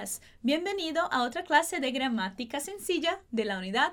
días. Bienvenido a outra classe de gramática sencilla de la unidad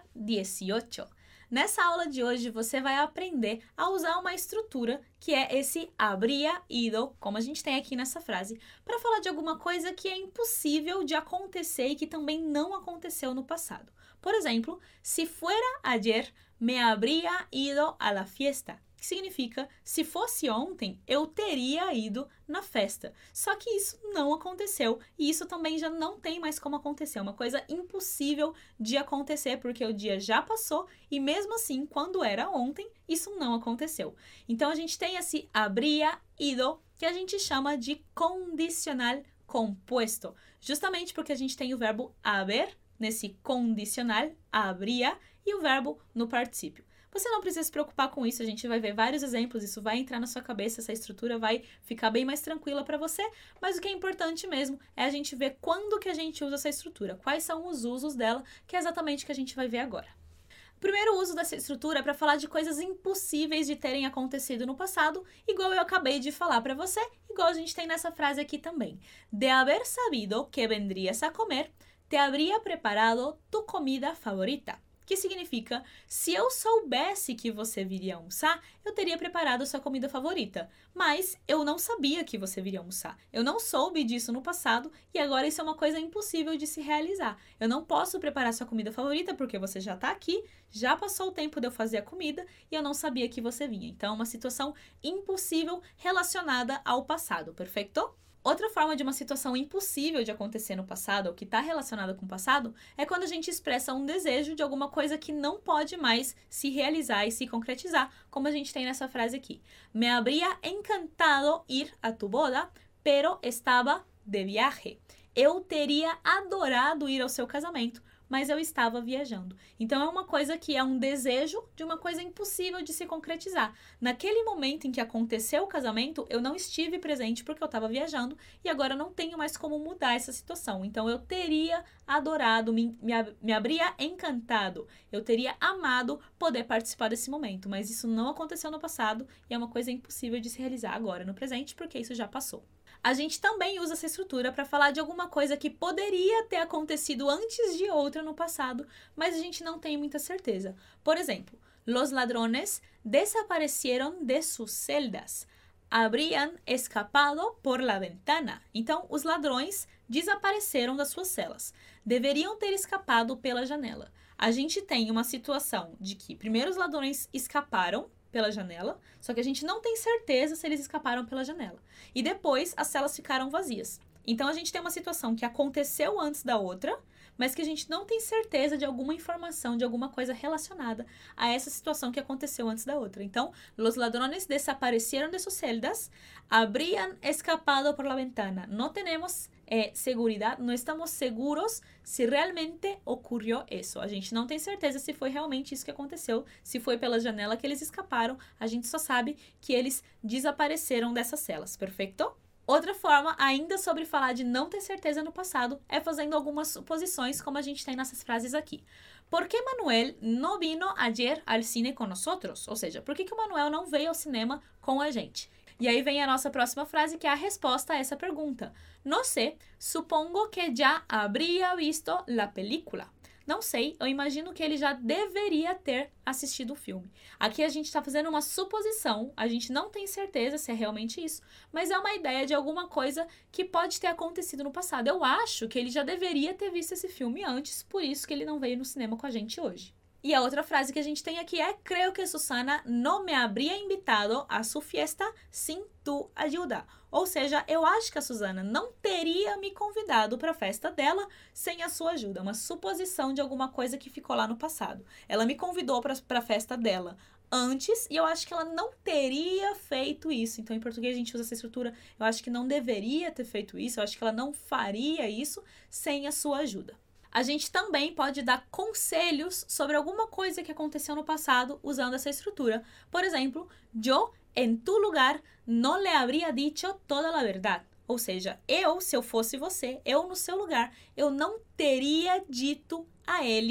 18. Nessa aula de hoje, você vai aprender a usar uma estrutura que é esse habría ido, como a gente tem aqui nessa frase, para falar de alguma coisa que é impossível de acontecer e que também não aconteceu no passado. Por exemplo, si fuera ayer, me habría ido a la fiesta. Que significa, se fosse ontem, eu teria ido na festa. Só que isso não aconteceu e isso também já não tem mais como acontecer. É uma coisa impossível de acontecer porque o dia já passou e mesmo assim, quando era ontem, isso não aconteceu. Então, a gente tem esse habría ido, que a gente chama de condicional compuesto. Justamente porque a gente tem o verbo haber nesse condicional, habría, e o verbo no particípio. Você não precisa se preocupar com isso, a gente vai ver vários exemplos, isso vai entrar na sua cabeça, essa estrutura vai ficar bem mais tranquila para você, mas o que é importante mesmo é a gente ver quando que a gente usa essa estrutura, quais são os usos dela, que é exatamente o que a gente vai ver agora. O primeiro uso dessa estrutura é para falar de coisas impossíveis de terem acontecido no passado, igual eu acabei de falar para você, igual a gente tem nessa frase aqui também. De haber sabido que vendrías a comer, te habría preparado tu comida favorita. Que significa, se eu soubesse que você viria almoçar, eu teria preparado sua comida favorita. Mas eu não sabia que você viria almoçar. Eu não soube disso no passado e agora isso é uma coisa impossível de se realizar. Eu não posso preparar sua comida favorita porque você já está aqui, já passou o tempo de eu fazer a comida e eu não sabia que você vinha. Então, é uma situação impossível relacionada ao passado, perfeito? Outra forma de uma situação impossível de acontecer no passado, ou que está relacionada com o passado, é quando a gente expressa um desejo de alguma coisa que não pode mais se realizar e se concretizar, como a gente tem nessa frase aqui. Me habría encantado ir a tu boda, pero estaba de viaje. Eu teria adorado ir ao seu casamento, mas eu estava viajando. Então, é uma coisa que é um desejo de uma coisa impossível de se concretizar. Naquele momento em que aconteceu o casamento, eu não estive presente porque eu estava viajando e agora eu não tenho mais como mudar essa situação. Então, eu teria adorado, me habría encantado, eu teria amado poder participar desse momento, mas isso não aconteceu no passado e é uma coisa impossível de se realizar agora no presente porque isso já passou. A gente também usa essa estrutura para falar de alguma coisa que poderia ter acontecido antes de outra no passado, mas a gente não tem muita certeza. Por exemplo, los ladrones desaparecieron de sus celdas. Habrían escapado por la ventana. Então, os ladrões desapareceram das suas celas. Deveriam ter escapado pela janela. A gente tem uma situação de que primeiro os ladrões escaparam pela janela, só que a gente não tem certeza se eles escaparam pela janela. E depois, as celas ficaram vazias. Então, a gente tem uma situação que aconteceu antes da outra, mas que a gente não tem certeza de alguma informação, de alguma coisa relacionada a essa situação que aconteceu antes da outra. Então, los ladrones desaparecieron de sus celdas, habrían escapado por la ventana. No tenemos seguridade, não estamos seguros se realmente ocorreu isso. A gente não tem certeza se foi realmente isso que aconteceu, se foi pela janela que eles escaparam, a gente só sabe que eles desapareceram dessas celas, perfeito? Outra forma, ainda sobre falar de não ter certeza no passado, é fazendo algumas suposições, como a gente tem nessas frases aqui. ¿Por qué Manuel no vino ayer al cine con nosotros? Ou seja, por que o Manuel não veio ao cinema com a gente? E aí vem a nossa próxima frase, que é a resposta a essa pergunta. No sé, supongo que ya habría visto la película. Não sei, eu imagino que ele já deveria ter assistido o filme. Aqui a gente está fazendo uma suposição, a gente não tem certeza se é realmente isso, mas é uma ideia de alguma coisa que pode ter acontecido no passado. Eu acho que ele já deveria ter visto esse filme antes, por isso que ele não veio no cinema com a gente hoje. E a outra frase que a gente tem aqui é: creo que Susana no me habría invitado a su fiesta sin tu ayuda. Ou seja, eu acho que a Susana não teria me convidado para a festa dela sem a sua ajuda. Uma suposição de alguma coisa que ficou lá no passado. Ela me convidou para a festa dela antes e eu acho que ela não teria feito isso. Então, em português, a gente usa essa estrutura. Eu acho que não deveria ter feito isso. Eu acho que ela não faria isso sem a sua ajuda. A gente também pode dar conselhos sobre alguma coisa que aconteceu no passado usando essa estrutura. Por exemplo, yo en tu lugar no le habría dicho toda la verdad. Ou seja, eu, se eu fosse você, eu no seu lugar, eu não teria dito a ele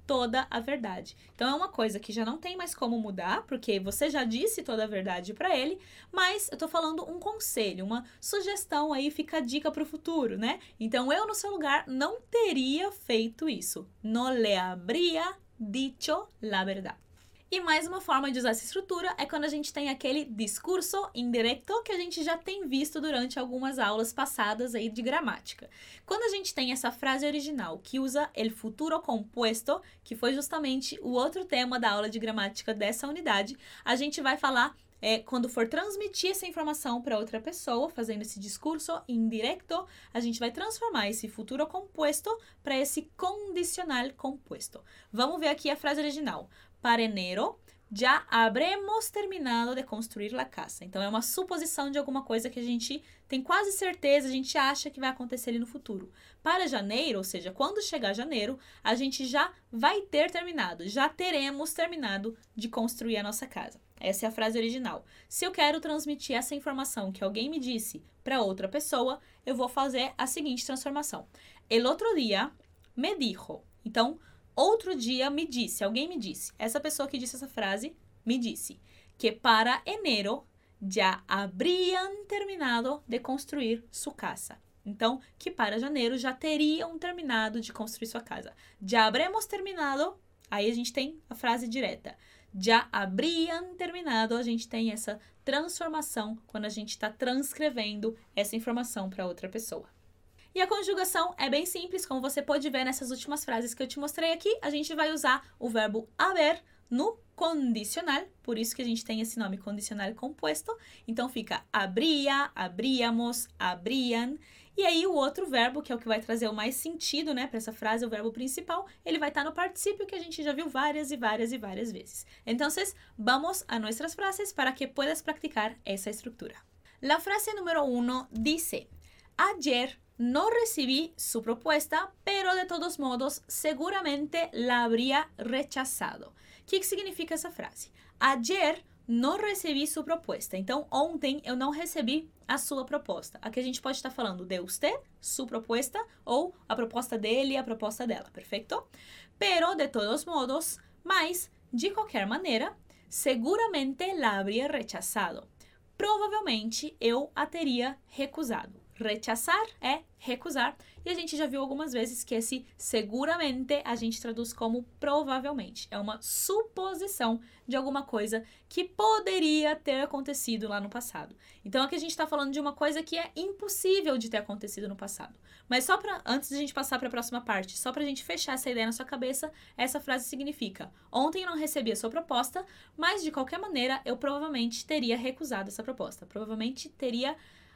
toda a verdade. Então é uma coisa que já não tem mais como mudar, porque você já disse toda a verdade para ele, mas eu tô falando um conselho, uma sugestão aí, fica a dica pro futuro, né? Então eu no seu lugar não teria feito isso. No le habría dicho la verdad. E mais uma forma de usar essa estrutura é quando a gente tem aquele discurso indireto que a gente já tem visto durante algumas aulas passadas aí de gramática. Quando a gente tem essa frase original que usa el futuro compuesto, que foi justamente o outro tema da aula de gramática dessa unidade, a gente vai falar quando for transmitir essa informação para outra pessoa, fazendo esse discurso indireto, a gente vai transformar esse futuro compuesto para esse condicional compuesto. Vamos ver aqui a frase original. Para enero, já habremos terminado de construir la casa. Então, é uma suposição de alguma coisa que a gente tem quase certeza, a gente acha que vai acontecer ali no futuro. Para janeiro, ou seja, quando chegar janeiro, a gente já vai ter terminado, já teremos terminado de construir a nossa casa. Essa é a frase original. Se eu quero transmitir essa informação que alguém me disse para outra pessoa, eu vou fazer a seguinte transformação. El otro día me dijo. Então, outro dia me disse, alguém me disse. Essa pessoa que disse essa frase me disse que para enero já habrían terminado de construir su casa. Então, que para janeiro já teriam terminado de construir sua casa. Já habremos terminado, aí a gente tem a frase direta. Já habrían terminado, a gente tem essa transformação quando a gente está transcrevendo essa informação para outra pessoa. E a conjugação é bem simples, como você pode ver nessas últimas frases que eu te mostrei aqui, a gente vai usar o verbo haber no condicional, por isso que a gente tem esse nome condicional composto. Então fica habría, habríamos, habrían. E aí o outro verbo, que é o que vai trazer o mais sentido, né, para essa frase, o verbo principal, ele vai estar no particípio que a gente já viu várias vezes. Então, vamos a nuestras frases para que puedas practicar essa estrutura. La frase número 1 dice: ayer no recibí su propuesta, pero de todos modos seguramente la habría rechazado. O que significa essa frase? Ayer no recibí su propuesta. Então, ontem eu não recebi a sua proposta. Aqui a gente pode estar falando de usted, su propuesta, ou a proposta dele, a proposta dela, perfeito? Pero de todos modos, mas de qualquer maneira, seguramente la habría rechazado. Provavelmente eu a teria recusado. Rechazar é recusar, e a gente já viu algumas vezes que esse seguramente a gente traduz como provavelmente. É uma suposição de alguma coisa que poderia ter acontecido lá no passado. Então aqui a gente está falando de uma coisa que é impossível de ter acontecido no passado. Mas só para, antes de a gente passar para a próxima parte, só para a gente fechar essa ideia na sua cabeça, essa frase significa: ontem eu não recebi a sua proposta, mas de qualquer maneira eu provavelmente teria recusado essa proposta. Provavelmente teria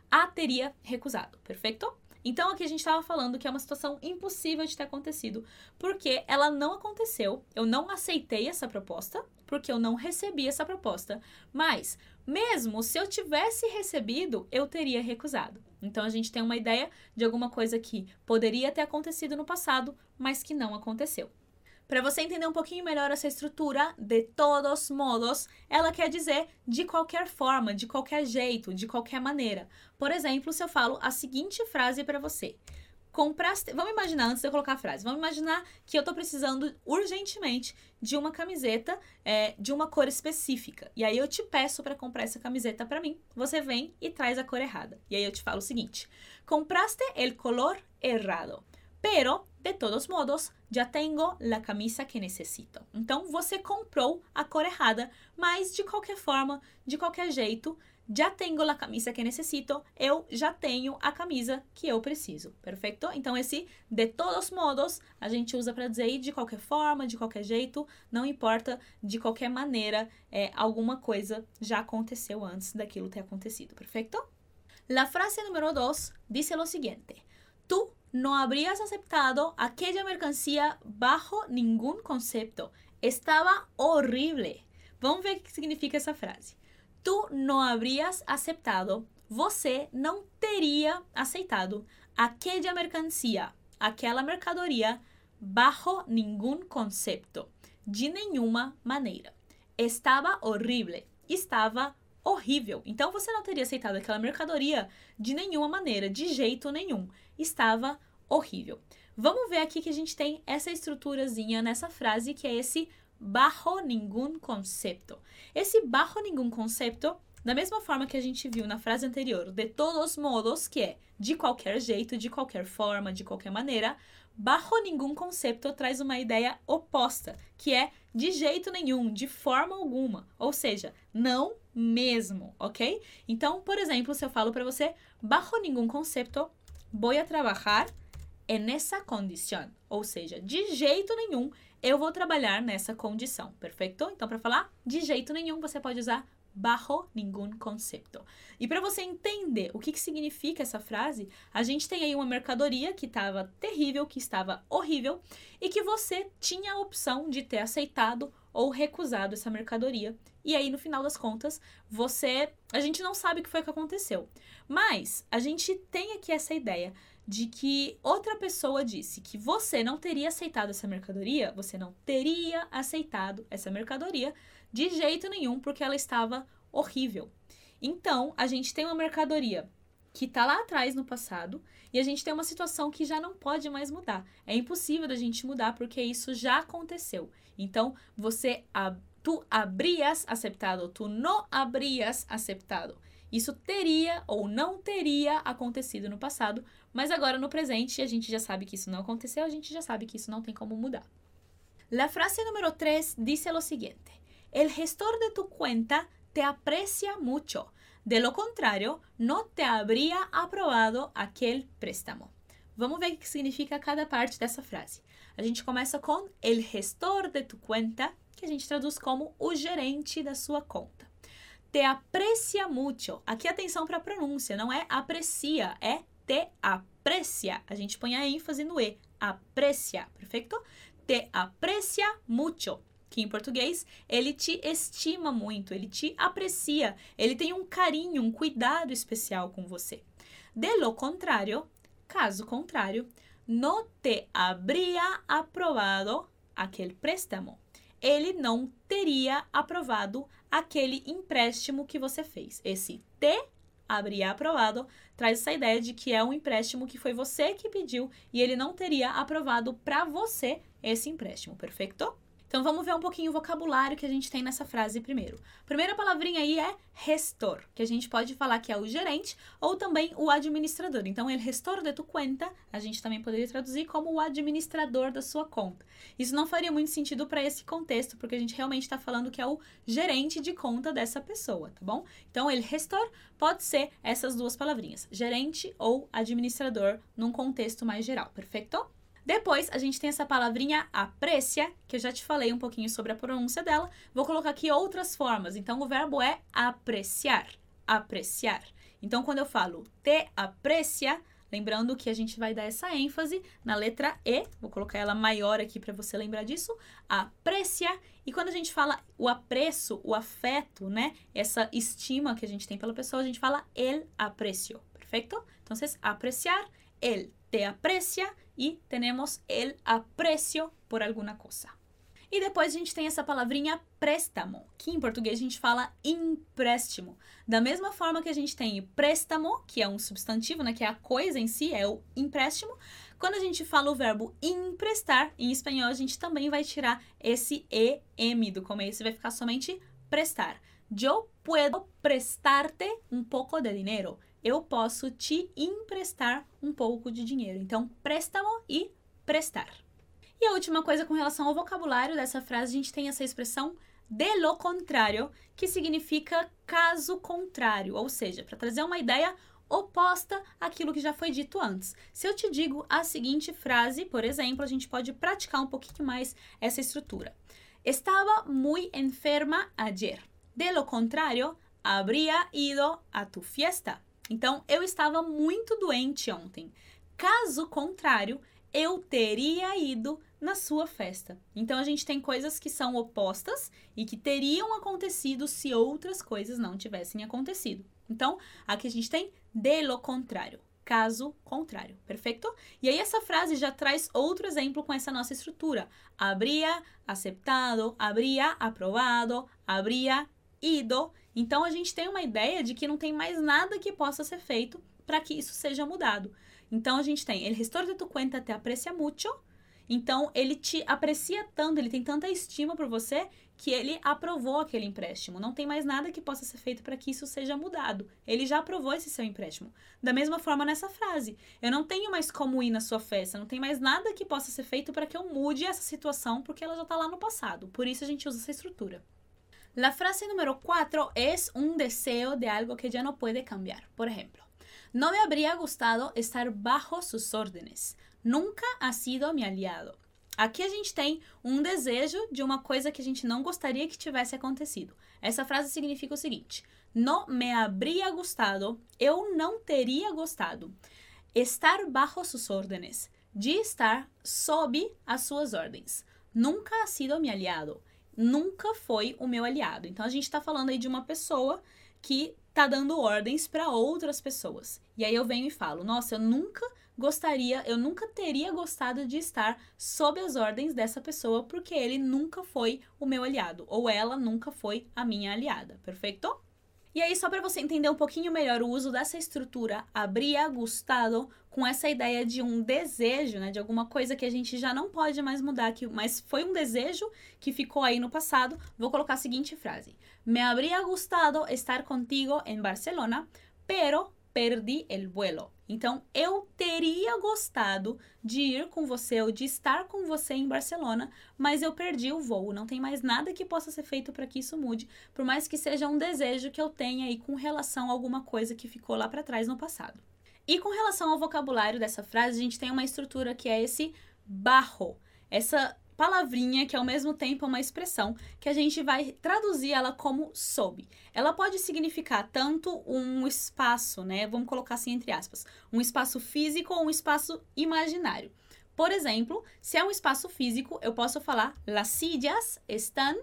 recusado, perfeito? Então aqui a gente estava falando que é uma situação impossível de ter acontecido, porque ela não aconteceu, eu não aceitei essa proposta, porque eu não recebi essa proposta, mas mesmo se eu tivesse recebido, eu teria recusado. Então a gente tem uma ideia de alguma coisa que poderia ter acontecido no passado, mas que não aconteceu. Para você entender um pouquinho melhor essa estrutura, de todos modos, ela quer dizer de qualquer forma, de qualquer jeito, de qualquer maneira. Por exemplo, se eu falo a seguinte frase para você: compraste... Vamos imaginar, antes de eu colocar a frase, vamos imaginar que eu estou precisando urgentemente de uma camiseta de uma cor específica. E aí eu te peço para comprar essa camiseta para mim. Você vem e traz a cor errada. E aí eu te falo o seguinte: compraste el color errado, pero de todos modos, já tenho la camisa que necessito. Então, você comprou a cor errada, mas de qualquer forma, de qualquer jeito, já tenho la camisa que necessito, eu já tenho a camisa que eu preciso, perfeito? Então, esse de todos modos, a gente usa para dizer de qualquer forma, de qualquer jeito, não importa, de qualquer maneira, alguma coisa já aconteceu antes daquilo ter acontecido, perfeito? La frase número 2 diz o seguinte: tú no habrías aceptado aquella mercancía bajo ningún concepto. Estaba horrible. Vamos ver o que significa essa frase. Tu no habrías aceptado, você não teria aceitado aquella mercancía, aquela mercadoria, bajo ningún concepto, de nenhuma maneira. Estava horrible. Estava horrível. Então, você não teria aceitado aquela mercadoria de nenhuma maneira, de jeito nenhum. Estava horrível. Vamos ver aqui que a gente tem essa estruturazinha nessa frase, que é esse bajo ningún concepto. Esse bajo ningún concepto, da mesma forma que a gente viu na frase anterior, de todos modos, que é de qualquer jeito, de qualquer forma, de qualquer maneira, bajo ningún concepto traz uma ideia oposta, que é de jeito nenhum, de forma alguma, ou seja, não mesmo, ok? Então, por exemplo, se eu falo para você, bajo ningún concepto, voy a trabajar en esa condición, ou seja, de jeito nenhum eu vou trabalhar nessa condição, perfeito? Então, para falar de jeito nenhum, você pode usar bajo ningún concepto. E para você entender o que significa essa frase, a gente tem aí uma mercadoria que estava terrível, que estava horrível, e que você tinha a opção de ter aceitado ou recusado essa mercadoria. E aí, no final das contas, a gente não sabe o que foi que aconteceu. Mas a gente tem aqui essa ideia de que outra pessoa disse que você não teria aceitado essa mercadoria, de jeito nenhum, porque ela estava horrível. Então, a gente tem uma mercadoria que está lá atrás no passado e a gente tem uma situação que já não pode mais mudar. É impossível da gente mudar porque isso já aconteceu. Então, tu habrías aceptado, tu não habrías aceptado. Isso teria ou não teria acontecido no passado, mas agora no presente a gente já sabe que isso não aconteceu, a gente já sabe que isso não tem como mudar. La frase número 3 dice lo siguiente: el gestor de tu cuenta te aprecia mucho. De lo contrario, no te habría aprobado aquel préstamo. Vamos ver o que significa cada parte dessa frase. A gente começa com el gestor de tu cuenta, que a gente traduz como o gerente da sua conta. Te aprecia mucho. Aqui atenção para a pronúncia, não é aprecia, é te aprecia. A gente põe a ênfase no E, aprecia, perfeito? Te aprecia mucho, que em português ele te estima muito, ele te aprecia, ele tem um carinho, um cuidado especial com você. De lo contrário, caso contrário, no te habría aprobado aquel préstamo. Ele não teria aprovado aquele empréstimo que você fez. Esse te habría aprovado traz essa ideia de que é um empréstimo que foi você que pediu e ele não teria aprovado para você esse empréstimo, perfeito? Então, vamos ver um pouquinho o vocabulário que a gente tem nessa frase primeiro. A primeira palavrinha aí é gestor, que a gente pode falar que é o gerente ou também o administrador. Então, el gestor de tu cuenta, a gente também poderia traduzir como o administrador da sua conta. Isso não faria muito sentido para esse contexto, porque a gente realmente está falando que é o gerente de conta dessa pessoa, tá bom? Então, el gestor pode ser essas duas palavrinhas, gerente ou administrador, num contexto mais geral, perfeito? Depois, a gente tem essa palavrinha aprecia, que eu já te falei um pouquinho sobre a pronúncia dela. Vou colocar aqui outras formas. Então, o verbo é apreciar, apreciar. Então, quando eu falo te aprecia, lembrando que a gente vai dar essa ênfase na letra E, vou colocar ela maior aqui para você lembrar disso, aprecia. E quando a gente fala o apreço, o afeto, né, essa estima que a gente tem pela pessoa, a gente fala el aprecio, perfeito? Então, apreciar, el te aprecia e temos el aprecio por alguma coisa. E depois a gente tem essa palavrinha préstamo, que em português a gente fala empréstimo. Da mesma forma que a gente tem préstamo, que é um substantivo, né, que é a coisa em si, é o empréstimo. Quando a gente fala o verbo emprestar, em espanhol a gente também vai tirar esse EM do começo e vai ficar somente prestar. Eu puedo prestarte um pouco de dinheiro. Eu posso te emprestar um pouco de dinheiro. Então, préstamo e prestar. E a última coisa com relação ao vocabulário dessa frase, a gente tem essa expressão de lo contrário, que significa caso contrário, ou seja, para trazer uma ideia oposta àquilo que já foi dito antes. Se eu te digo a seguinte frase, por exemplo, a gente pode praticar um pouquinho mais essa estrutura. Estava muy enferma ayer. De lo contrário, habría ido a tu fiesta. Então, eu estava muito doente ontem. Caso contrário, eu teria ido na sua festa. Então, a gente tem coisas que são opostas e que teriam acontecido se outras coisas não tivessem acontecido. Então, aqui a gente tem de lo contrário, caso contrário, perfeito? E aí, essa frase já traz outro exemplo com essa nossa estrutura. Habría aceptado, habría aprobado, habría ido. Então, a gente tem uma ideia de que não tem mais nada que possa ser feito para que isso seja mudado. Então, a gente tem, el gestor de tu cuenta te aprecia mucho. Então, ele te aprecia tanto, ele tem tanta estima por você que ele aprovou aquele empréstimo. Não tem mais nada que possa ser feito para que isso seja mudado. Ele já aprovou esse seu empréstimo. Da mesma forma nessa frase. Eu não tenho mais como ir na sua festa, não tem mais nada que possa ser feito para que eu mude essa situação, porque ela já está lá no passado. Por isso a gente usa essa estrutura. La frase número 4 es un deseo de algo que ya no puede cambiar. Por ejemplo, no me habría gustado estar bajo sus órdenes. Nunca ha sido mi aliado. Aqui a gente tem um desejo de uma coisa que a gente não gostaria que tivesse acontecido. Essa frase significa o seguinte: no me habría gustado, eu não teria gostado. Estar bajo sus órdenes, de estar sob as suas ordens. Nunca ha sido mi aliado. Nunca foi o meu aliado. Então a gente está falando aí de uma pessoa que tá dando ordens para outras pessoas. E aí eu venho e falo: nossa, eu nunca teria gostado de estar sob as ordens dessa pessoa, porque ele nunca foi o meu aliado, ou ela nunca foi a minha aliada, perfeito? E aí, só para você entender um pouquinho melhor o uso dessa estrutura, habría gustado, com essa ideia de um desejo, né, de alguma coisa que a gente já não pode mais mudar, mas foi um desejo que ficou aí no passado, vou colocar a seguinte frase: me habría gustado estar contigo en Barcelona, pero perdí el vuelo. Então, eu teria gostado de ir com você ou de estar com você em Barcelona, mas eu perdi o voo. Não tem mais nada que possa ser feito para que isso mude, por mais que seja um desejo que eu tenha aí com relação a alguma coisa que ficou lá para trás no passado. E com relação ao vocabulário dessa frase, a gente tem uma estrutura que é esse bajo, essa palavrinha que ao mesmo tempo é uma expressão que a gente vai traduzir ela como sob. Ela pode significar tanto um espaço, né? Vamos colocar assim entre aspas, um espaço físico ou um espaço imaginário. Por exemplo, se é um espaço físico, eu posso falar: las sillas están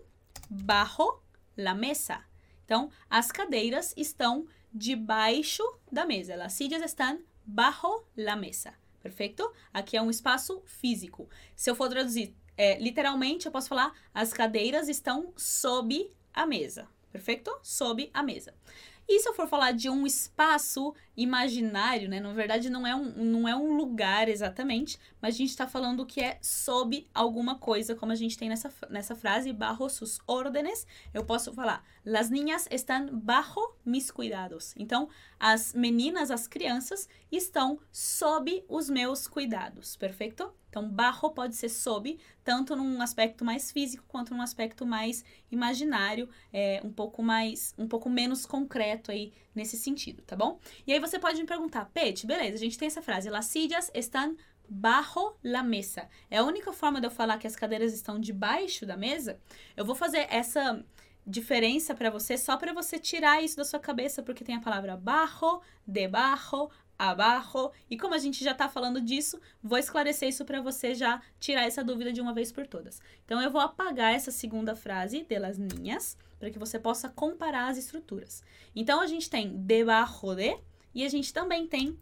bajo la mesa. Então, as cadeiras estão debaixo da mesa. Las sillas están bajo la mesa. Perfeito? Aqui é um espaço físico. Se eu for traduzir literalmente, eu posso falar: as cadeiras estão sob a mesa. Perfeito? Sob a mesa. E se eu for falar de um espaço imaginário, né? Na verdade, não é um lugar exatamente, mas a gente está falando que é sob alguma coisa, como a gente tem nessa frase, bajo sus órdenes. Eu posso falar: las niñas están bajo mis cuidados. Então, as meninas, as crianças, estão sob os meus cuidados. Perfeito? Então, bajo pode ser sob, tanto num aspecto mais físico quanto num aspecto mais imaginário, um pouco menos concreto aí nesse sentido, tá bom? E aí você pode me perguntar: Peti, beleza, a gente tem essa frase: las sillas están bajo la mesa. É a única forma de eu falar que as cadeiras estão debaixo da mesa? Eu vou fazer essa diferença para você só para você tirar isso da sua cabeça, porque tem a palavra bajo, debajo, abaixo, e como a gente já tá falando disso, vou esclarecer isso para você já tirar essa dúvida de uma vez por todas. Então, eu vou apagar essa segunda frase, de las niñas, para que você possa comparar as estruturas. Então, a gente tem debajo de, e a gente também tem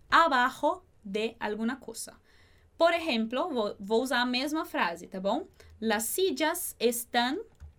abajo de alguma coisa. Por exemplo, vou usar a mesma frase, tá bom? Las sillas están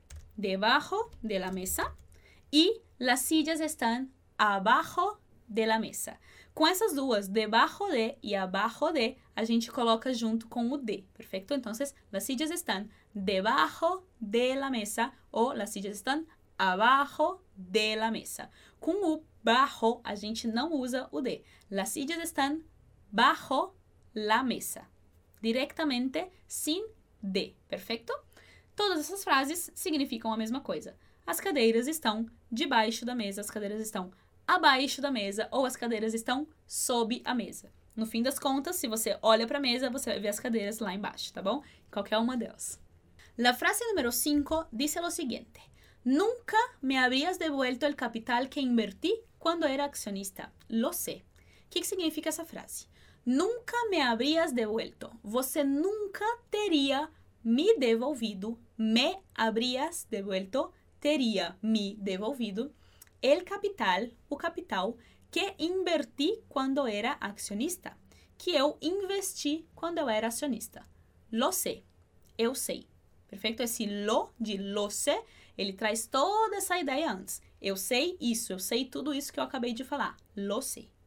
debajo de la mesa e las sillas están abajo de la mesa. Com essas duas, debajo de e abajo de, a gente coloca junto com o de, perfeito? Então, las sillas están debajo de la mesa ou las sillas están abajo de la mesa. Com o bajo, a gente não usa o de. Las sillas están bajo la mesa. Directamente, sin de, perfeito? Todas essas frases significam a mesma coisa. As cadeiras estão debaixo da mesa, as cadeiras estão abaixo da mesa ou as cadeiras estão sob a mesa. No fim das contas, se você olha para a mesa, você vai ver as cadeiras lá embaixo, tá bom? Qualquer uma delas. La frase número 5 dice lo siguiente: nunca me habrías devuelto el capital que invertí cuando era accionista. Lo sé. O que significa essa frase? Nunca me habrías devuelto. Você nunca teria me devolvido. Me habrías devuelto. Teria me devolvido. El capital, o capital, que inverti quando era acionista. Que eu investi quando eu era acionista. Lo sé. Eu sei. Perfeito? Esse lo de lo sé, ele traz toda essa ideia antes. Eu sei isso, eu sei tudo isso que eu acabei de falar. Lo sé.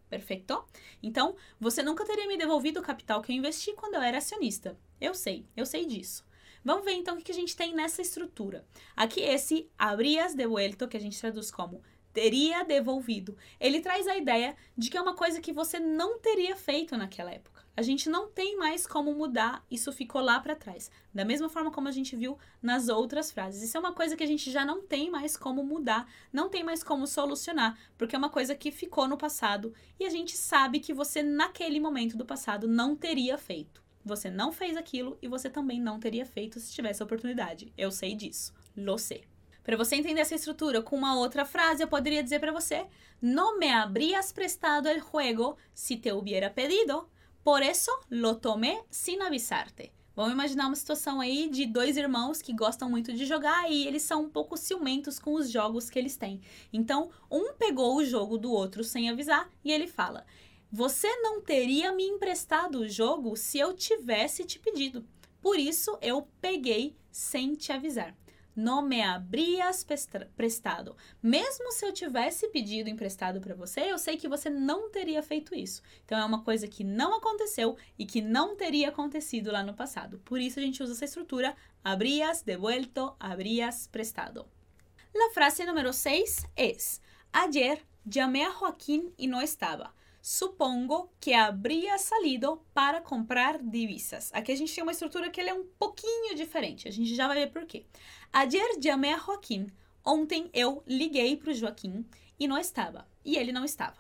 Perfeito? Então, você nunca teria me devolvido o capital que eu investi quando eu era acionista. Eu sei disso. Vamos ver então o que a gente tem nessa estrutura. Aqui esse habrías devuelto, que a gente traduz como teria devolvido, ele traz a ideia de que é uma coisa que você não teria feito naquela época. A gente não tem mais como mudar, isso ficou lá para trás. Da mesma forma como a gente viu nas outras frases. Isso é uma coisa que a gente já não tem mais como mudar, não tem mais como solucionar, porque é uma coisa que ficou no passado e a gente sabe que você naquele momento do passado não teria feito. Você não fez aquilo e você também não teria feito se tivesse a oportunidade. Eu sei disso. Lo sé. Para você entender essa estrutura com uma outra frase, eu poderia dizer para você: no me habrías prestado el juego si te hubiera pedido, por eso lo tomé sin avisarte. Vamos imaginar uma situação aí de dois irmãos que gostam muito de jogar e eles são um pouco ciumentos com os jogos que eles têm. Então, um pegou o jogo do outro sem avisar e ele fala: você não teria me emprestado o jogo se eu tivesse te pedido. Por isso, eu peguei sem te avisar. No me habrías prestado. Mesmo se eu tivesse pedido emprestado para você, eu sei que você não teria feito isso. Então, é uma coisa que não aconteceu e que não teria acontecido lá no passado. Por isso, a gente usa essa estrutura: habrías devuelto, habrías prestado. La frase número 6 es: ayer llamé a Joaquín y no estaba. Supongo que habría salido para comprar divisas. Aqui a gente tem uma estrutura que ele é um pouquinho diferente. A gente já vai ver por quê. Ayer llamé a Joaquín. Ontem eu liguei para o Joaquim e não estava. E ele não estava.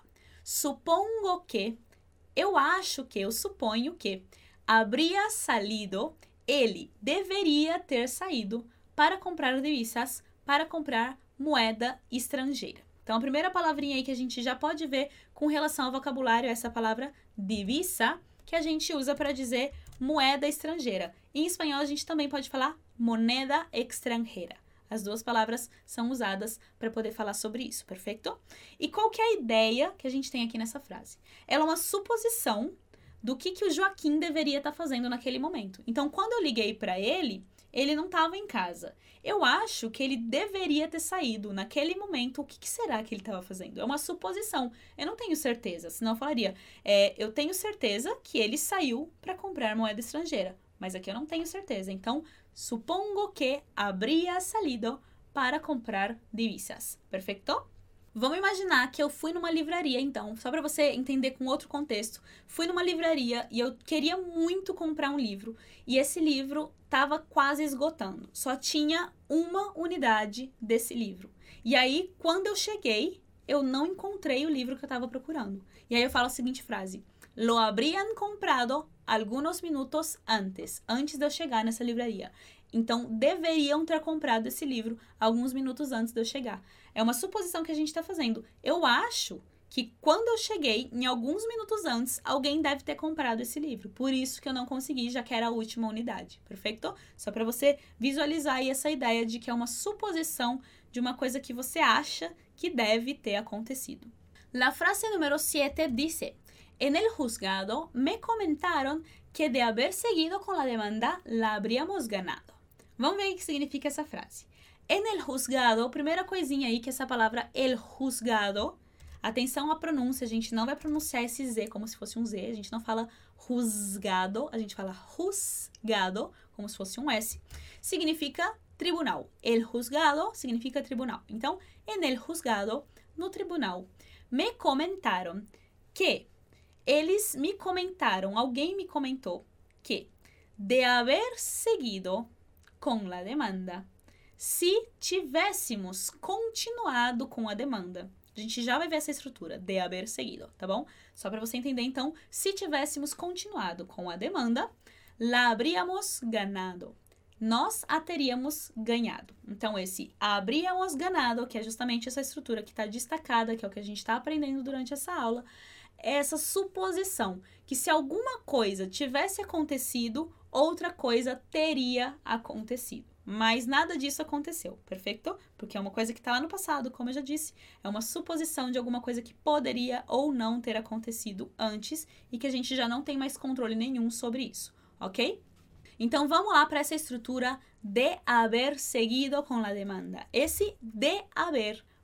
Supongo que, eu acho que, eu suponho que, habría salido, ele deveria ter saído para comprar divisas, para comprar moeda estrangeira. Então, a primeira palavrinha aí que a gente já pode ver com relação ao vocabulário é essa palavra divisa, que a gente usa para dizer moeda estrangeira. Em espanhol, a gente também pode falar moneda extranjera. As duas palavras são usadas para poder falar sobre isso, perfeito? E qual que é a ideia que a gente tem aqui nessa frase? Ela é uma suposição do que o Joaquim deveria estar fazendo naquele momento. Então, quando eu liguei para ele, ele não estava em casa. Eu acho que ele deveria ter saído naquele momento. O que será que ele estava fazendo? É uma suposição. Eu não tenho certeza, senão eu falaria: eu tenho certeza que ele saiu para comprar moeda estrangeira. Mas aqui eu não tenho certeza. Então, supongo que habría salido para comprar divisas. Perfeito? Vamos imaginar que eu fui numa livraria, então, só para você entender com outro contexto. Fui numa livraria e eu queria muito comprar um livro. E esse livro estava quase esgotando. Só tinha uma unidade desse livro. E aí, quando eu cheguei, eu não encontrei o livro que eu estava procurando. E aí eu falo a seguinte frase: lo habrían comprado algunos minutos antes de eu chegar nessa livraria. Então, deveriam ter comprado esse livro alguns minutos antes de eu chegar. É uma suposição que a gente está fazendo. Eu acho que quando eu cheguei, em alguns minutos antes, alguém deve ter comprado esse livro. Por isso que eu não consegui, já que era a última unidade. Perfeito? Só para você visualizar aí essa ideia de que é uma suposição de uma coisa que você acha que deve ter acontecido. La frase número 7 dice: en el juzgado me comentaron que de haber seguido con la demanda la habríamos ganado. Vamos ver o que significa essa frase. En el juzgado, primeira coisinha aí que essa palavra el juzgado, atenção à pronúncia, a gente não vai pronunciar esse Z como se fosse um Z, a gente não fala juzgado, a gente fala juzgado, como se fosse um S. Significa tribunal. El juzgado significa tribunal. Então, en el juzgado, no tribunal, me comentaram que, eles me comentaram, alguém me comentou que de haver seguido com la demanda, se tivéssemos continuado com a demanda. A gente já vai ver essa estrutura, de haber seguido, tá bom? Só para você entender, então, se tivéssemos continuado com a demanda, la habríamos ganado. Nós a teríamos ganhado. Então, esse habríamos ganado, que é justamente essa estrutura que está destacada, que é o que a gente está aprendendo durante essa aula, é essa suposição que se alguma coisa tivesse acontecido, outra coisa teria acontecido. Mas nada disso aconteceu, perfeito? Porque é uma coisa que está lá no passado, como eu já disse. É uma suposição de alguma coisa que poderia ou não ter acontecido antes e que a gente já não tem mais controle nenhum sobre isso, ok? Então, vamos lá para essa estrutura de haber seguido com la demanda. Esse de haber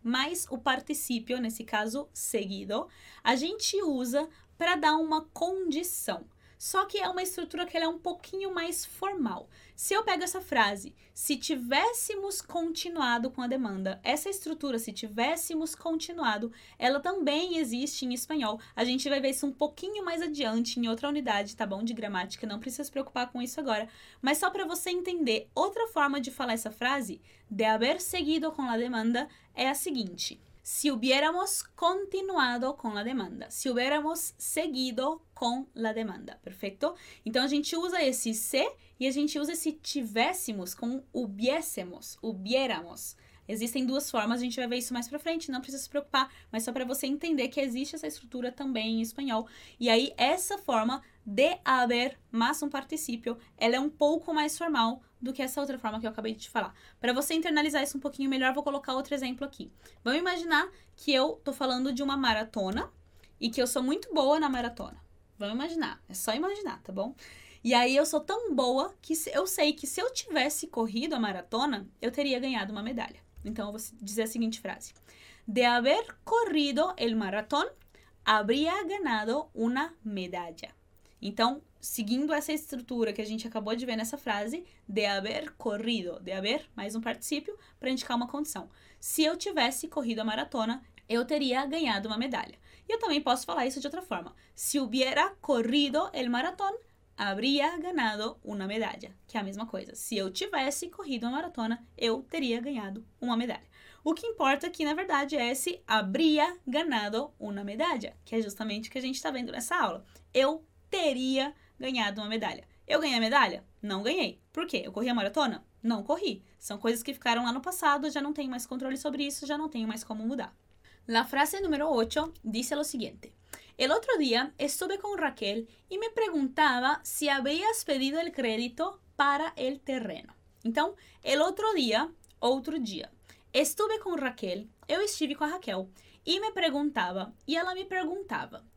mais o particípio, nesse caso, seguido, a gente usa para dar uma condição. Só que é uma estrutura que ela é um pouquinho mais formal. Se eu pego essa frase, se tivéssemos continuado com a demanda, essa estrutura, se tivéssemos continuado, ela também existe em espanhol. A gente vai ver isso um pouquinho mais adiante, em outra unidade, tá bom? De gramática, não precisa se preocupar com isso agora. Mas só para você entender, outra forma de falar essa frase, de haber seguido com a demanda, é a seguinte: si hubiéramos continuado com la demanda, si hubiéramos seguido com la demanda, perfeito? Então, a gente usa esse se e a gente usa esse tivéssemos com hubiésemos, hubiéramos. Existem duas formas, a gente vai ver isso mais pra frente, não precisa se preocupar, mas só para você entender que existe essa estrutura também em espanhol. E aí, essa forma de haber mais um particípio, ela é um pouco mais formal do que essa outra forma que eu acabei de te falar. Para você internalizar isso um pouquinho melhor, vou colocar outro exemplo aqui. Vamos imaginar que eu tô falando de uma maratona e que eu sou muito boa na maratona. Vamos imaginar, é só imaginar, tá bom? E aí eu sou tão boa que eu sei que se eu tivesse corrido a maratona, eu teria ganhado uma medalha. Então eu vou dizer a seguinte frase: de haber corrido el maratón, habría ganado una medalla. Então, seguindo essa estrutura que a gente acabou de ver nessa frase, de haber corrido, de haber, mais um particípio, para indicar uma condição. Se eu tivesse corrido a maratona, eu teria ganhado uma medalha. E eu também posso falar isso de outra forma. Si hubiera corrido el maratón, habría ganado una medalla, que é a mesma coisa. Se eu tivesse corrido a maratona, eu teria ganhado uma medalha. O que importa aqui, na verdade, é esse habría ganado una medalla, que é justamente o que a gente está vendo nessa aula. Eu teria ganhado uma medalha. Eu ganhei a medalha? Não ganhei. Por quê? Eu corri a maratona? Não corri. São coisas que ficaram lá no passado, já não tenho mais controle sobre isso, já não tenho mais como mudar. La frase número 8 dice lo siguiente: el otro día estuve con Raquel y me preguntaba si habías pedido el crédito para el terreno. Então, el otro día, outro dia. Estuve com Raquel, eu estive com a Raquel, e me perguntava, e ela me perguntava,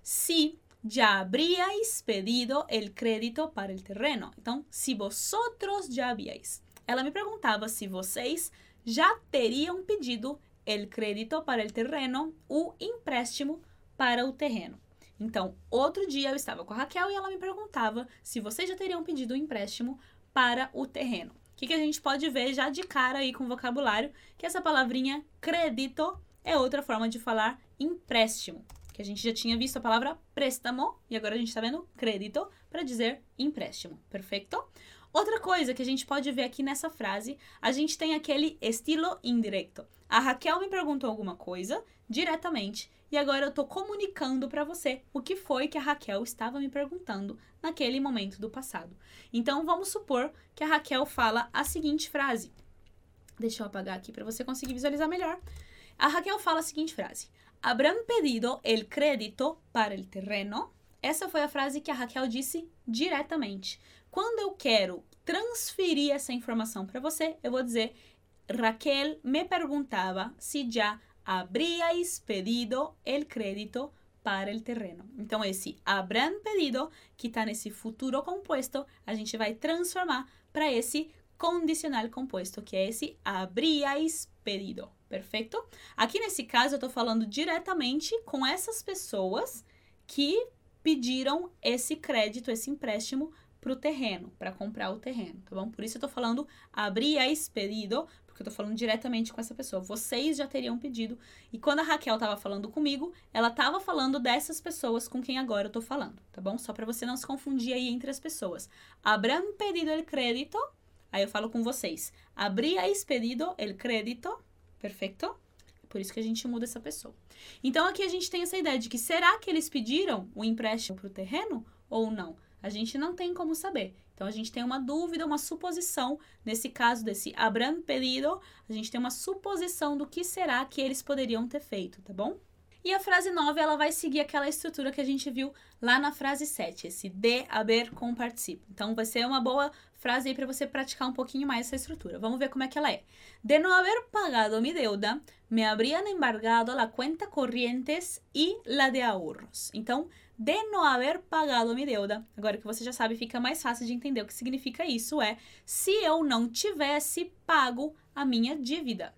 se ya habríais pedido el crédito para el terreno. Então, se vosotros já habíais. Ela me perguntava se vocês já teriam pedido el crédito para el terreno, o empréstimo para o terreno. Então, outro dia eu estava com a Raquel e ela me perguntava se vocês já teriam pedido o empréstimo para o terreno. O que a gente pode ver já de cara aí com o vocabulário, que essa palavrinha crédito é outra forma de falar empréstimo. Que a gente já tinha visto a palavra préstamo e agora a gente está vendo crédito para dizer empréstimo, perfeito? Outra coisa que a gente pode ver aqui nessa frase, a gente tem aquele estilo indireto. A Raquel me perguntou alguma coisa diretamente e agora eu estou comunicando para você o que foi que a Raquel estava me perguntando naquele momento do passado. Então, vamos supor que a Raquel fala a seguinte frase. Deixa eu apagar aqui para você conseguir visualizar melhor. A Raquel fala a seguinte frase: habrán pedido el crédito para el terreno. Essa foi a frase que a Raquel disse diretamente. Quando eu quero transferir essa informação para você, eu vou dizer: Raquel me perguntava se já habríais pedido el crédito para el terreno. Então, esse habrán pedido, que está nesse futuro composto, a gente vai transformar para esse condicional composto, que é esse habríais pedido. Perfeito? Aqui nesse caso, eu estou falando diretamente com essas pessoas que pediram esse crédito, esse empréstimo para o terreno, para comprar o terreno, tá bom? Por isso eu tô falando habríais pedido, porque eu tô falando diretamente com essa pessoa. Vocês já teriam pedido. E quando a Raquel tava falando comigo, ela tava falando dessas pessoas com quem agora eu tô falando, tá bom? Só para você não se confundir aí entre as pessoas. Habrán pedido el crédito, aí eu falo com vocês. Habríais pedido el crédito, perfeito? Por isso que a gente muda essa pessoa. Então, aqui a gente tem essa ideia de que será que eles pediram o empréstimo para o terreno ou não? A gente não tem como saber. Então, a gente tem uma dúvida, uma suposição. Nesse caso desse habrán pedido, a gente tem uma suposição do que será que eles poderiam ter feito, tá bom? E a frase 9, ela vai seguir aquela estrutura que a gente viu lá na frase 7, esse de haber com participio. Então, vai ser uma boa frase aí para você praticar um pouquinho mais essa estrutura. Vamos ver como é que ela é. De no haber pagado mi deuda, me habrían embargado la cuenta corrientes y la de ahorros. Então, de no haber pagado mi deuda, agora que você já sabe, fica mais fácil de entender o que significa isso, é se eu não tivesse pago a minha dívida.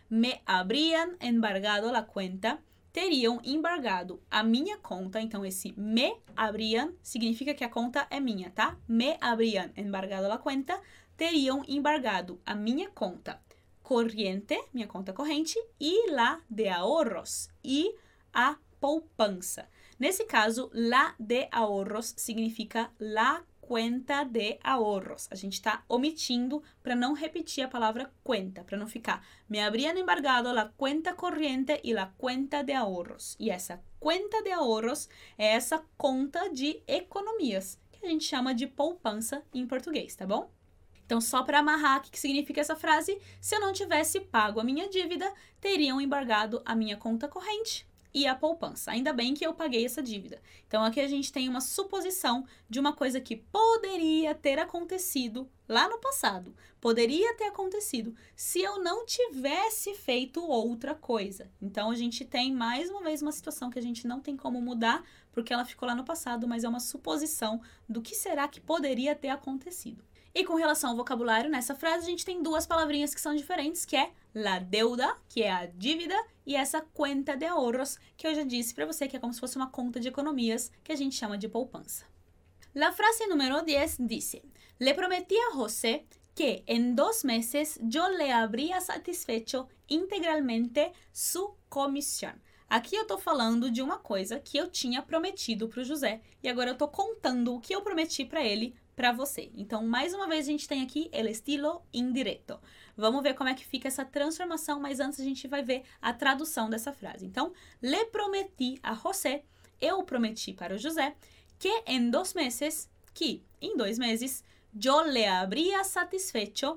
me habrían embargado la cuenta, teriam embargado a minha conta. Então, esse me habrían significa que a conta é minha, tá? Me habrían embargado la cuenta, teriam embargado a minha conta corriente, minha conta corrente, e la de ahorros, e a poupança. Nesse caso, la de ahorros significa la cuenta de ahorros. A gente está omitindo para não repetir a palavra cuenta, para não ficar me habrían embargado la cuenta corriente y la cuenta de ahorros. E essa cuenta de ahorros é essa conta de economias, que a gente chama de poupança em português, tá bom? Então, só para amarrar, o que significa essa frase? Se eu não tivesse pago a minha dívida, teriam embargado a minha conta corrente e a poupança. Ainda bem que eu paguei essa dívida. Então, aqui a gente tem uma suposição de uma coisa que poderia ter acontecido lá no passado. Poderia ter acontecido se eu não tivesse feito outra coisa. Então, a gente tem, mais uma vez, uma situação que a gente não tem como mudar, porque ela ficou lá no passado, mas é uma suposição do que será que poderia ter acontecido. E com relação ao vocabulário, nessa frase a gente tem duas palavrinhas que são diferentes, que é la deuda, que é a dívida, e essa cuenta de ahorros, que eu já disse para você que é como se fosse uma conta de economias, que a gente chama de poupança. La frase número 10 dice: Le prometí a José que en 2 meses yo le habría satisfecho integralmente su comisión. Aqui eu tô falando de uma coisa que eu tinha prometido para o José, e agora eu tô contando o que eu prometi para ele, para você. Então, mais uma vez, a gente tem aqui el estilo indireto. Vamos ver como é que fica essa transformação, mas antes a gente vai ver a tradução dessa frase. Então, le prometi a José, eu prometi para o José, que em 2 meses, que em 2 meses, yo le habría satisfecho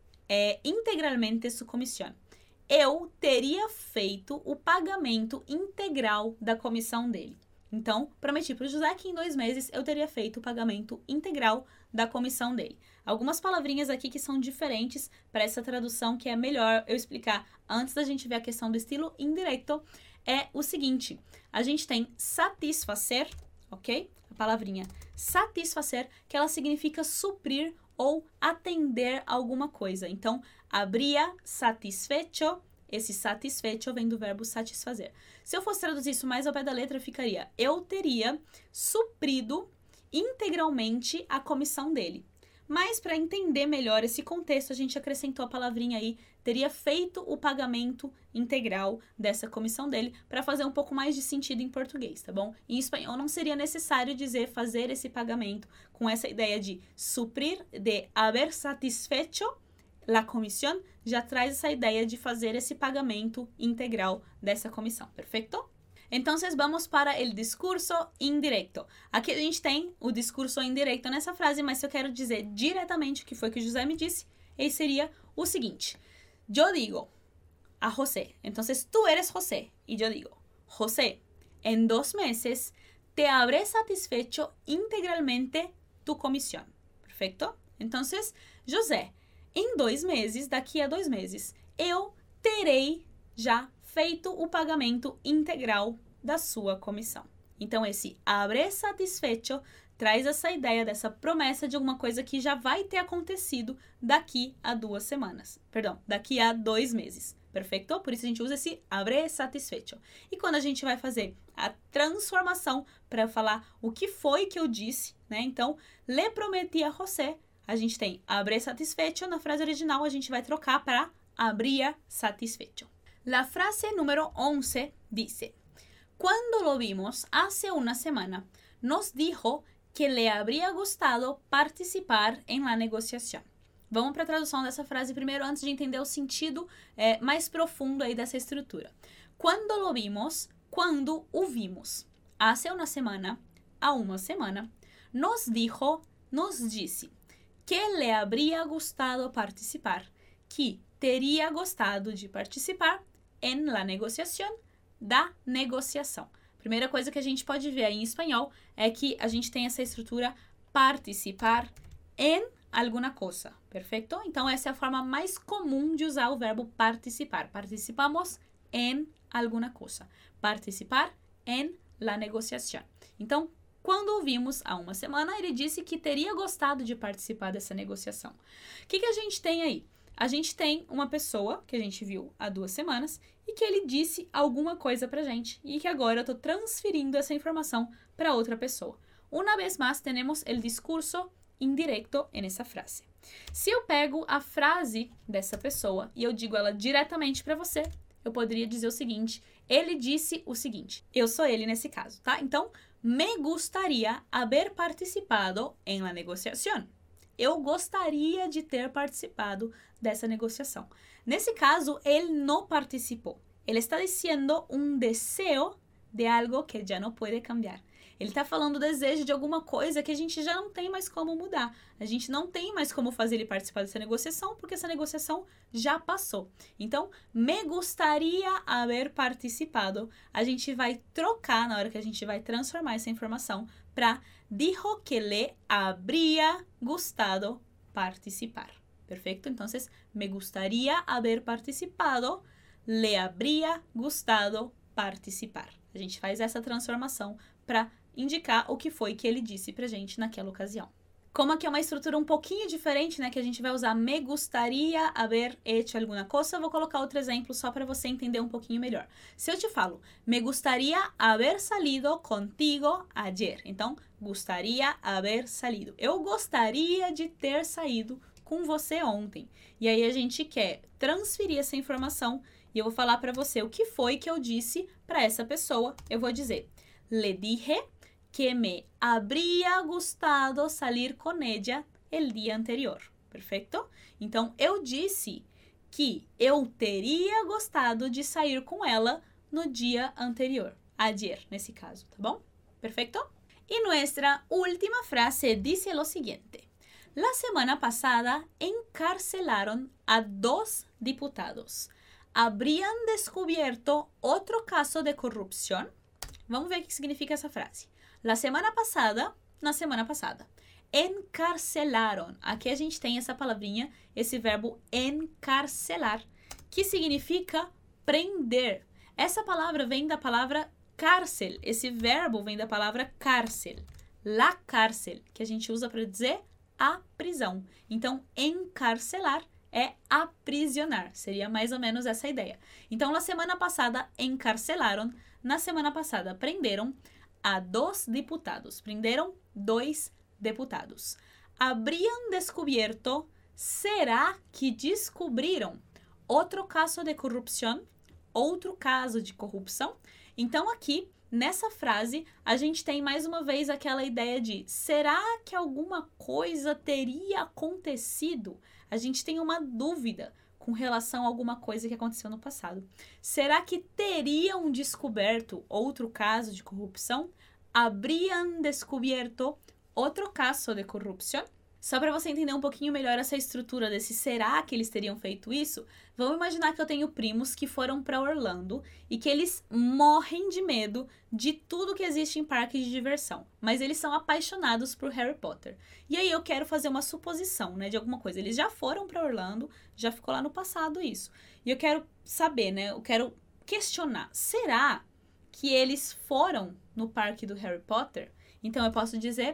integralmente su comisión. Eu teria feito o pagamento integral da comissão dele. Então, prometi para o José que em 2 meses eu teria feito o pagamento integral da comissão dele. Algumas palavrinhas aqui que são diferentes para essa tradução, que é melhor eu explicar antes da gente ver a questão do estilo indireto, é o seguinte: a gente tem satisfazer, ok? A palavrinha satisfazer, que ela significa suprir ou atender alguma coisa. Então, habría satisfecho. Esse satisfecho vem do verbo satisfazer. Se eu fosse traduzir isso mais ao pé da letra, ficaria: eu teria suprido integralmente a comissão dele. Mas, para entender melhor esse contexto, a gente acrescentou a palavrinha aí, teria feito o pagamento integral dessa comissão dele, para fazer um pouco mais de sentido em português, tá bom? Em espanhol não seria necessário dizer fazer esse pagamento com essa ideia de suprir, de haber satisfecho la comisión, já traz essa ideia de fazer esse pagamento integral dessa comissão, perfeito? Então, vamos para o discurso indireto. Aqui a gente tem o discurso indireto nessa frase, mas se eu quero dizer diretamente o que foi que o José me disse, ele seria o seguinte: eu digo a José, então tu eres José, e eu digo: José, em 2 meses te habré satisfecho integralmente tu comisión, perfeito? Então, José, em 2 meses, daqui a 2 meses, eu terei já feito o pagamento integral da sua comissão. Então, esse habré satisfecho traz essa ideia dessa promessa de alguma coisa que já vai ter acontecido daqui a 2 semanas. Perdão, daqui a 2 meses. Perfeito? Por isso a gente usa esse habré satisfecho. E quando a gente vai fazer a transformação para falar o que foi que eu disse, né? Então, le prometi a José. A gente tem habré satisfecho, na frase original a gente vai trocar para habría satisfecho. La frase número 11 dice: Cuando lo vimos hace una semana, nos dijo que le habría gustado participar en la negociación. Vamos para a tradução dessa frase primeiro, antes de entender o sentido mais profundo aí dessa estrutura. Cuando lo vimos, quando o vimos. Hace una semana, há uma semana, nos dijo, nos disse, que le habría gustado participar, que teria gostado de participar en la negociación, da negociação. Primeira coisa que a gente pode ver aí em espanhol é que a gente tem essa estrutura participar en alguna cosa, perfeito? Então, essa é a forma mais comum de usar o verbo participar. Participamos en alguna cosa. Participar en la negociación. Então, quando o vimos há uma semana, ele disse que teria gostado de participar dessa negociação. O que a gente tem aí? a gente tem uma pessoa que a gente viu há 2 semanas e que ele disse alguma coisa pra gente e que agora eu tô transferindo essa informação para outra pessoa. Una vez más, tenemos el discurso indirecto en esa frase. Se eu pego a frase dessa pessoa e eu digo ela diretamente para você, eu poderia dizer o seguinte: ele disse o seguinte. Eu sou ele nesse caso, tá? Então, me gustaría haber participado en la negociación. Eu gostaria de ter participado dessa negociação. Nesse caso, ele não participou. Ele está dizendo um desejo de algo que já não pode cambiar. Ele está falando o desejo de alguma coisa que a gente já não tem mais como mudar. A gente não tem mais como fazer ele participar dessa negociação, porque essa negociação já passou. Então, me gustaría haber participado. A gente vai trocar, na hora que a gente vai transformar essa informação, para dijo que le habría gustado participar. Perfeito? Então, me gustaría haber participado, le habría gustado participar. A gente faz essa transformação para indicar o que foi que ele disse pra gente naquela ocasião. Como aqui é uma estrutura um pouquinho diferente, né, que a gente vai usar me gustaría haber hecho alguna cosa, eu vou colocar outro exemplo só para você entender um pouquinho melhor. Se eu te falo, me gustaría haber salido contigo ayer. Então, gustaría haber salido. Eu gostaria de ter saído com você ontem. E aí a gente quer transferir essa informação e eu vou falar para você o que foi que eu disse para essa pessoa. Eu vou dizer, le dije que me habría gustado salir con ella el día anterior. Perfeito? Então, eu disse que eu teria gostado de sair com ela no dia anterior. Ayer, nesse caso, tá bom? Perfeito? Y nuestra última frase dice lo siguiente. La semana pasada encarcelaron a 2 diputados. ¿Habrían descubierto otro caso de corrupción? Vamos ver o que significa essa frase. La semana pasada, na semana passada. Encarcelaron. Aqui a gente tem essa palavrinha, esse verbo encarcelar, que significa prender. Essa palavra vem da palavra cárcel. Esse verbo vem da palavra cárcel. La cárcel, que a gente usa para dizer a prisão. Então, encarcelar é aprisionar. Seria mais ou menos essa ideia. Então, na semana passada, encarcelaron. Na semana passada, prenderam a 2 diputados. Prenderam 2 deputados. Habrían descubierto, será que descobriram outro caso de corrupção? Outro caso de corrupção? Então, aqui, nessa frase, a gente tem mais uma vez aquela ideia de será que alguma coisa teria acontecido? A gente tem uma dúvida com relação a alguma coisa que aconteceu no passado. Será que teriam descoberto outro caso de corrupção? Habrían descubierto outro caso de corrupção? Só para você entender um pouquinho melhor essa estrutura desse será que eles teriam feito isso, vamos imaginar que eu tenho primos que foram para Orlando e que eles morrem de medo de tudo que existe em parques de diversão, mas eles são apaixonados por Harry Potter. E aí eu quero fazer uma suposição, né, de alguma coisa. Eles já foram para Orlando, já ficou lá no passado isso. E eu quero saber, né, eu quero questionar, será que eles foram no parque do Harry Potter? Então eu posso dizer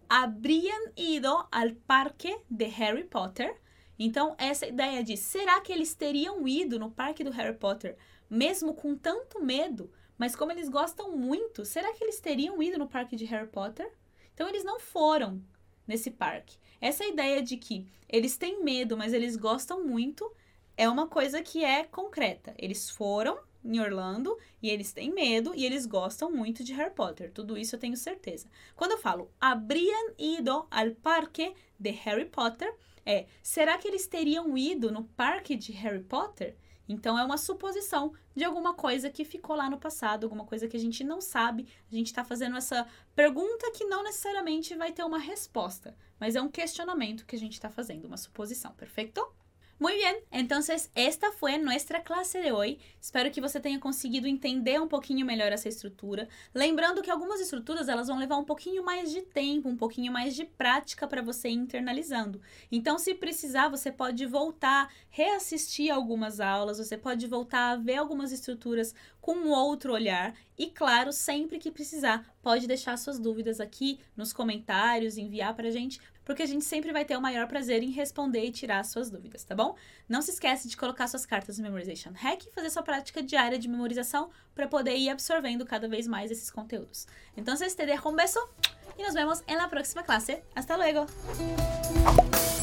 habrían ido al parque de Harry Potter. Então, essa ideia de será que eles teriam ido no parque do Harry Potter mesmo com tanto medo, mas como eles gostam muito, será que eles teriam ido no parque de Harry Potter? Então, eles não foram nesse parque. Essa ideia de que eles têm medo, mas eles gostam muito, é uma coisa que é concreta. Eles foram em Orlando e eles têm medo e eles gostam muito de Harry Potter. Tudo isso eu tenho certeza. Quando eu falo habrían ido al parque de Harry Potter, será que eles teriam ido no parque de Harry Potter? Então é uma suposição de alguma coisa que ficou lá no passado, alguma coisa que a gente não sabe. A gente está fazendo essa pergunta que não necessariamente vai ter uma resposta, mas é um questionamento que a gente está fazendo, uma suposição, perfeito? Muy bien, entonces esta fue nuestra clase de hoy. Espero que você tenha conseguido entender um pouquinho melhor essa estrutura. Lembrando que algumas estruturas elas vão levar um pouquinho mais de tempo, um pouquinho mais de prática para você ir internalizando. Então, se precisar, você pode voltar, reassistir algumas aulas, você pode voltar a ver algumas estruturas com um outro olhar. E, claro, sempre que precisar, pode deixar suas dúvidas aqui nos comentários, enviar para a gente, porque a gente sempre vai ter o maior prazer em responder e tirar suas dúvidas, tá bom? Não se esquece de colocar suas cartas no Memorization Hack e fazer sua prática diária de memorização para poder ir absorvendo cada vez mais esses conteúdos. Então, te dejo un beso y nos vemos en la próxima clase. Hasta luego!